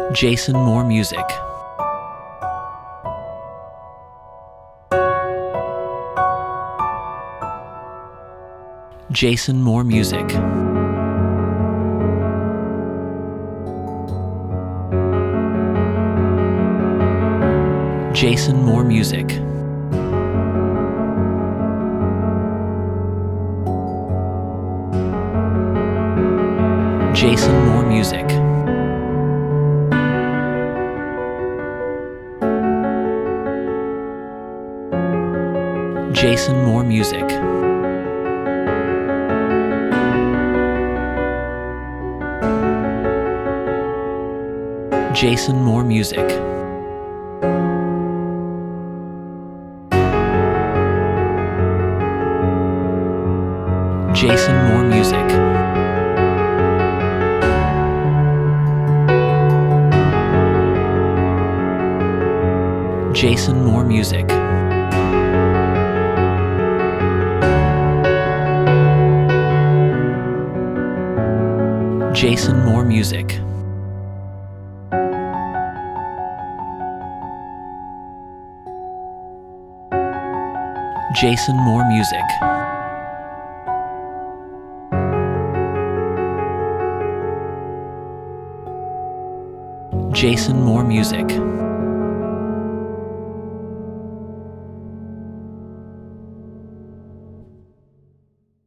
Jason Moore Music. Jason Moore Music. Jason Moore Music. Jason Moore Music. Jason Moore Music. Jason Moore Music. Jason Moore Music. Jason Moore Music. Jason Moore Music. Jason Moore Music. Jason Moore Music.